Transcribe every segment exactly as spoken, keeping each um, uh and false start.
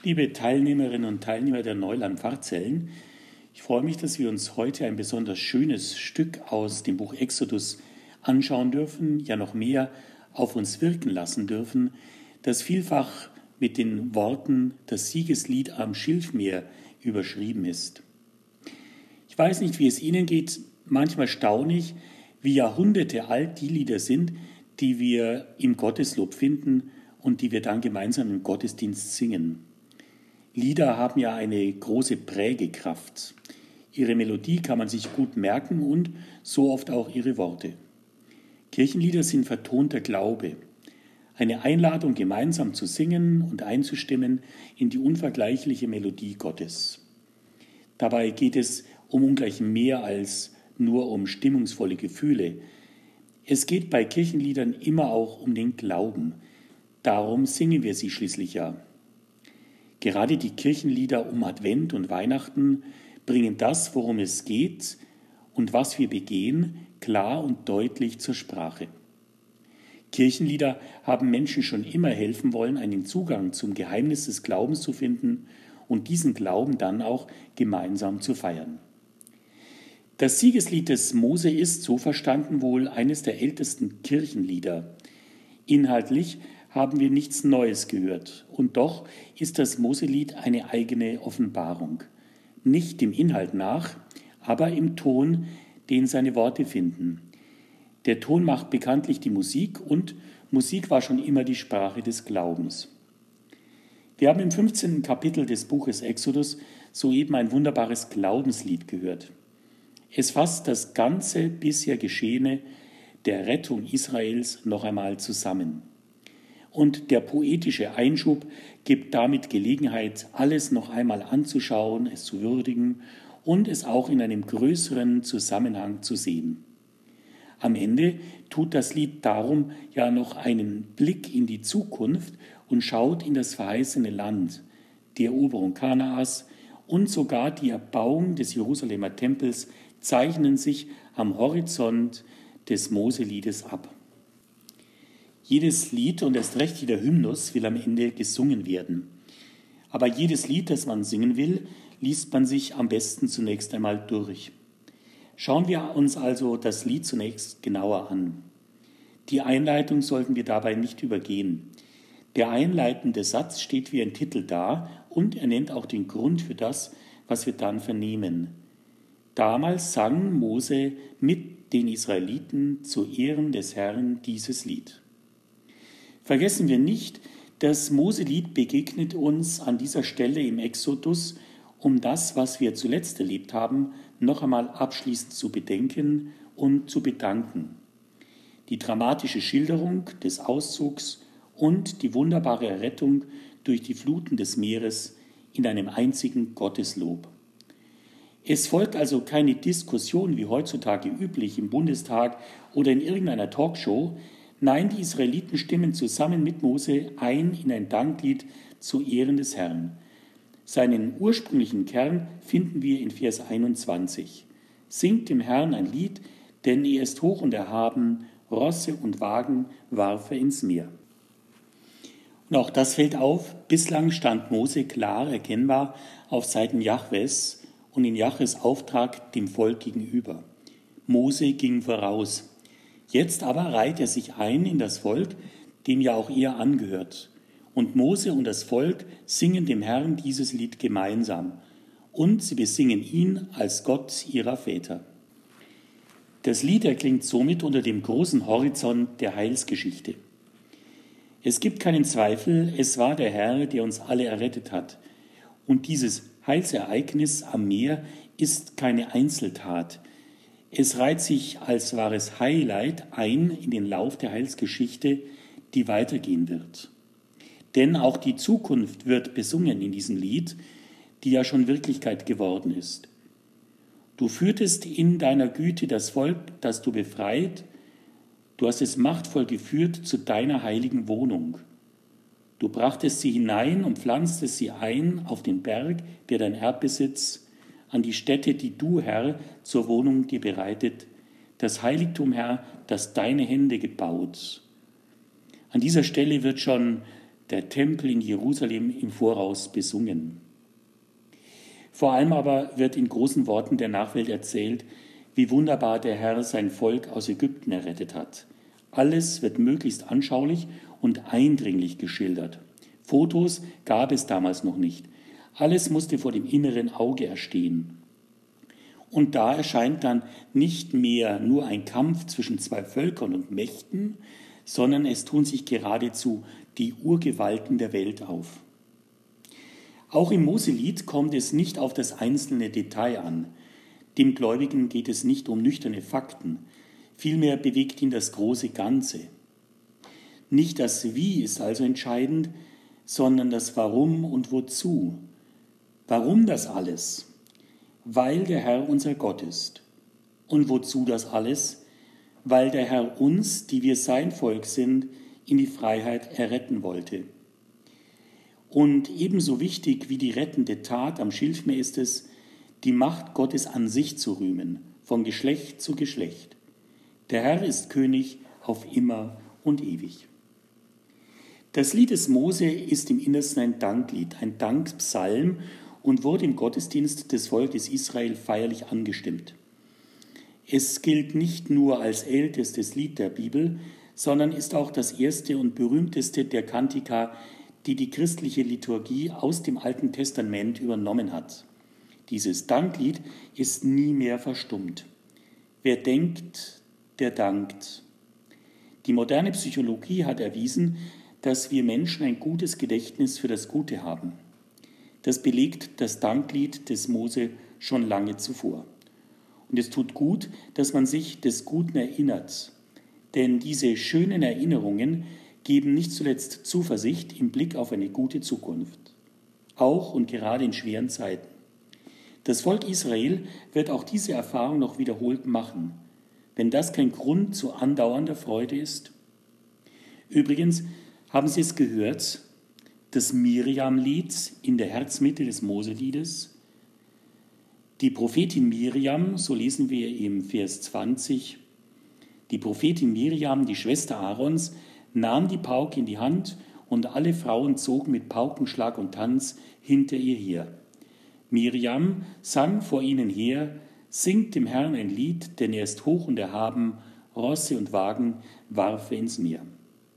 Liebe Teilnehmerinnen und Teilnehmer der Neuland-Pfarrzellen, ich freue mich, dass wir uns heute ein besonders schönes Stück aus dem Buch Exodus anschauen dürfen, ja noch mehr auf uns wirken lassen dürfen, das vielfach mit den Worten das Siegeslied am Schilfmeer überschrieben ist. Ich weiß nicht, wie es Ihnen geht, manchmal staune ich, wie Jahrhunderte alt die Lieder sind, die wir im Gotteslob finden und die wir dann gemeinsam im Gottesdienst singen. Lieder haben ja eine große Prägekraft. Ihre Melodie kann man sich gut merken und so oft auch ihre Worte. Kirchenlieder sind vertonter Glaube, eine Einladung, gemeinsam zu singen und einzustimmen in die unvergleichliche Melodie Gottes. Dabei geht es um ungleich mehr als nur um stimmungsvolle Gefühle. Es geht bei Kirchenliedern immer auch um den Glauben. Darum singen wir sie schließlich ja. Gerade die Kirchenlieder um Advent und Weihnachten bringen das, worum es geht und was wir begehen, klar und deutlich zur Sprache. Kirchenlieder haben Menschen schon immer helfen wollen, einen Zugang zum Geheimnis des Glaubens zu finden und diesen Glauben dann auch gemeinsam zu feiern. Das Siegeslied des Mose ist, so verstanden wohl, eines der ältesten Kirchenlieder. Inhaltlich haben wir nichts Neues gehört. Und doch ist das Moselied eine eigene Offenbarung. Nicht dem Inhalt nach, aber im Ton, den seine Worte finden. Der Ton macht bekanntlich die Musik und Musik war schon immer die Sprache des Glaubens. Wir haben im fünfzehnten Kapitel des Buches Exodus soeben ein wunderbares Glaubenslied gehört. Es fasst das ganze bisher Geschehene der Rettung Israels noch einmal zusammen. Und der poetische Einschub gibt damit Gelegenheit, alles noch einmal anzuschauen, es zu würdigen und es auch in einem größeren Zusammenhang zu sehen. Am Ende tut das Lied darum ja noch einen Blick in die Zukunft und schaut in das verheißene Land, die Eroberung Kanaas und sogar die Erbauung des Jerusalemer Tempels zeichnen sich am Horizont des Moseliedes ab. Jedes Lied und erst recht jeder Hymnus will am Ende gesungen werden. Aber jedes Lied, das man singen will, liest man sich am besten zunächst einmal durch. Schauen wir uns also das Lied zunächst genauer an. Die Einleitung sollten wir dabei nicht übergehen. Der einleitende Satz steht wie ein Titel da und er nennt auch den Grund für das, was wir dann vernehmen. Damals sang Mose mit den Israeliten zu Ehren des Herrn dieses Lied. Vergessen wir nicht, das Moselied begegnet uns an dieser Stelle im Exodus, um das, was wir zuletzt erlebt haben, noch einmal abschließend zu bedenken und zu bedanken. Die dramatische Schilderung des Auszugs und die wunderbare Errettung durch die Fluten des Meeres in einem einzigen Gotteslob. Es folgt also keine Diskussion wie heutzutage üblich im Bundestag oder in irgendeiner Talkshow. Nein, die Israeliten stimmen zusammen mit Mose ein in ein Danklied zu Ehren des Herrn. Seinen ursprünglichen Kern finden wir in Vers einundzwanzig. Singt dem Herrn ein Lied, denn er ist hoch und erhaben, Rosse und Wagen warf er ins Meer. Und auch das fällt auf, bislang stand Mose klar erkennbar auf Seiten Jahwes und in Jahwes Auftrag dem Volk gegenüber. Mose ging voraus. Jetzt aber reiht er sich ein in das Volk, dem ja auch er angehört. Und Mose und das Volk singen dem Herrn dieses Lied gemeinsam. Und sie besingen ihn als Gott ihrer Väter. Das Lied erklingt somit unter dem großen Horizont der Heilsgeschichte. Es gibt keinen Zweifel, es war der Herr, der uns alle errettet hat. Und dieses Heilsereignis am Meer ist keine Einzeltat. Es reiht sich als wahres Highlight ein in den Lauf der Heilsgeschichte, die weitergehen wird. Denn auch die Zukunft wird besungen in diesem Lied, die ja schon Wirklichkeit geworden ist. Du führtest in deiner Güte das Volk, das du befreit, du hast es machtvoll geführt zu deiner heiligen Wohnung. Du brachtest sie hinein und pflanztest sie ein auf den Berg, der dein Erbbesitz, an die Stätte, die du, Herr, zur Wohnung dir bereitet, das Heiligtum, Herr, das deine Hände gebaut. An dieser Stelle wird schon der Tempel in Jerusalem im Voraus besungen. Vor allem aber wird in großen Worten der Nachwelt erzählt, wie wunderbar der Herr sein Volk aus Ägypten errettet hat. Alles wird möglichst anschaulich und eindringlich geschildert. Fotos gab es damals noch nicht. Alles musste vor dem inneren Auge erstehen. Und da erscheint dann nicht mehr nur ein Kampf zwischen zwei Völkern und Mächten, sondern es tun sich geradezu die Urgewalten der Welt auf. Auch im Moselied kommt es nicht auf das einzelne Detail an. Dem Gläubigen geht es nicht um nüchterne Fakten, vielmehr bewegt ihn das große Ganze. Nicht das Wie ist also entscheidend, sondern das Warum und Wozu. Warum das alles? Weil der Herr unser Gott ist. Und wozu das alles? Weil der Herr uns, die wir sein Volk sind, in die Freiheit erretten wollte. Und ebenso wichtig wie die rettende Tat am Schilfmeer ist es, die Macht Gottes an sich zu rühmen, von Geschlecht zu Geschlecht. Der Herr ist König auf immer und ewig. Das Lied des Mose ist im Innersten ein Danklied, ein Dankpsalm und wurde im Gottesdienst des Volkes Israel feierlich angestimmt. Es gilt nicht nur als ältestes Lied der Bibel, sondern ist auch das erste und berühmteste der Kantika, die die christliche Liturgie aus dem Alten Testament übernommen hat. Dieses Danklied ist nie mehr verstummt. Wer denkt, der dankt. Die moderne Psychologie hat erwiesen, dass wir Menschen ein gutes Gedächtnis für das Gute haben. Das belegt das Danklied des Mose schon lange zuvor. Und es tut gut, dass man sich des Guten erinnert. Denn diese schönen Erinnerungen geben nicht zuletzt Zuversicht im Blick auf eine gute Zukunft. Auch und gerade in schweren Zeiten. Das Volk Israel wird auch diese Erfahrung noch wiederholt machen. Wenn das kein Grund zu andauernder Freude ist. Übrigens haben Sie es gehört, das Miriam-Lied in der Herzmitte des Moseliedes. Die Prophetin Miriam, so lesen wir im Vers zwanzig, die Prophetin Miriam, die Schwester Aarons, nahm die Pauke in die Hand und alle Frauen zogen mit Paukenschlag und Tanz hinter ihr her. Miriam sang vor ihnen her, singt dem Herrn ein Lied, denn er ist hoch und erhaben, Rosse und Wagen warf er ins Meer.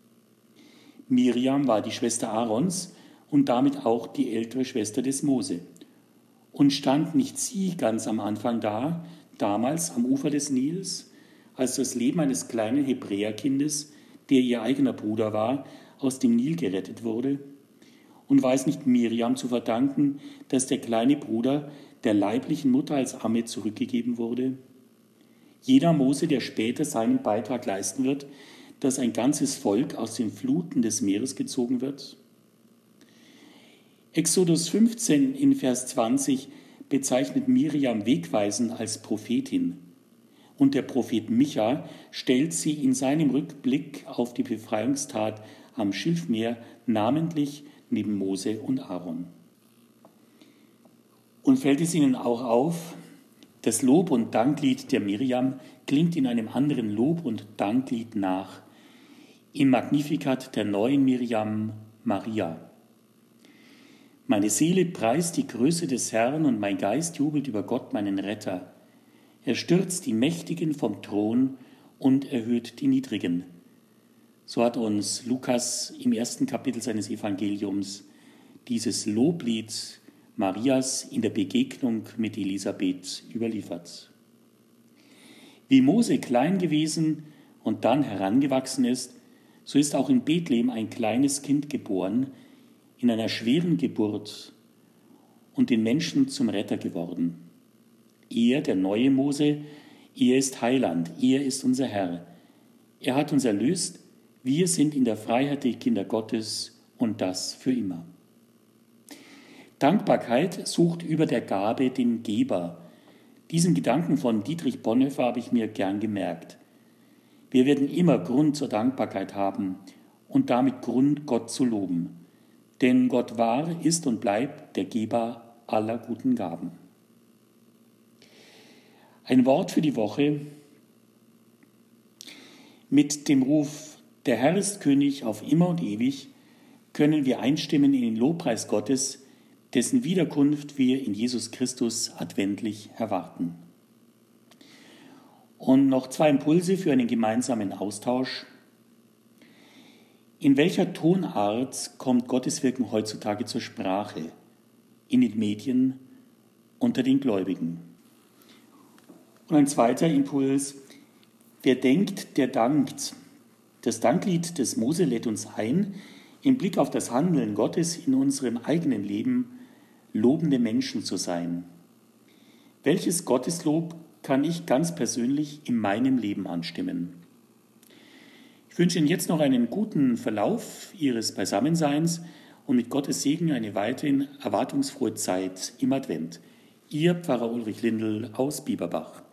Miriam war die Schwester Aarons und damit auch die ältere Schwester des Mose. Und stand nicht sie ganz am Anfang da, damals am Ufer des Nils, als das Leben eines kleinen Hebräerkindes, der ihr eigener Bruder war, aus dem Nil gerettet wurde? Und war es nicht Miriam zu verdanken, dass der kleine Bruder der leiblichen Mutter als Amme zurückgegeben wurde? Jeder Mose, der später seinen Beitrag leisten wird, dass ein ganzes Volk aus den Fluten des Meeres gezogen wird? Exodus fünfzehn in Vers zwanzig bezeichnet Miriam wegweisend als Prophetin. Und der Prophet Micha stellt sie in seinem Rückblick auf die Befreiungstat am Schilfmeer namentlich neben Mose und Aaron. Und fällt es Ihnen auch auf, das Lob- und Danklied der Miriam klingt in einem anderen Lob- und Danklied nach, im Magnificat der neuen Miriam, Maria. Meine Seele preist die Größe des Herrn und mein Geist jubelt über Gott, meinen Retter. Er stürzt die Mächtigen vom Thron und erhöht die Niedrigen. So hat uns Lukas im ersten Kapitel seines Evangeliums dieses Loblied Marias in der Begegnung mit Elisabeth überliefert. Wie Mose klein gewesen und dann herangewachsen ist, so ist auch in Bethlehem ein kleines Kind geboren, in einer schweren Geburt und den Menschen zum Retter geworden. Er, der neue Mose, er ist Heiland, er ist unser Herr. Er hat uns erlöst, wir sind in der Freiheit die Kinder Gottes und das für immer. Dankbarkeit sucht über der Gabe den Geber. Diesen Gedanken von Dietrich Bonhoeffer habe ich mir gern gemerkt. Wir werden immer Grund zur Dankbarkeit haben und damit Grund, Gott zu loben. Denn Gott war, ist und bleibt der Geber aller guten Gaben. Ein Wort für die Woche mit dem Ruf, der Herr ist König auf immer und ewig, können wir einstimmen in den Lobpreis Gottes, dessen Wiederkunft wir in Jesus Christus adventlich erwarten. Und noch zwei Impulse für einen gemeinsamen Austausch. In welcher Tonart kommt Gottes Wirken heutzutage zur Sprache? In den Medien, unter den Gläubigen. Und ein zweiter Impuls. Wer denkt, der dankt. Das Danklied des Mose lädt uns ein, im Blick auf das Handeln Gottes in unserem eigenen Leben lobende Menschen zu sein. Welches Gotteslob kann ich ganz persönlich in meinem Leben anstimmen? Ich wünsche Ihnen jetzt noch einen guten Verlauf Ihres Beisammenseins und mit Gottes Segen eine weiterhin erwartungsfrohe Zeit im Advent. Ihr Pfarrer Ulrich Lindl aus Bieberbach.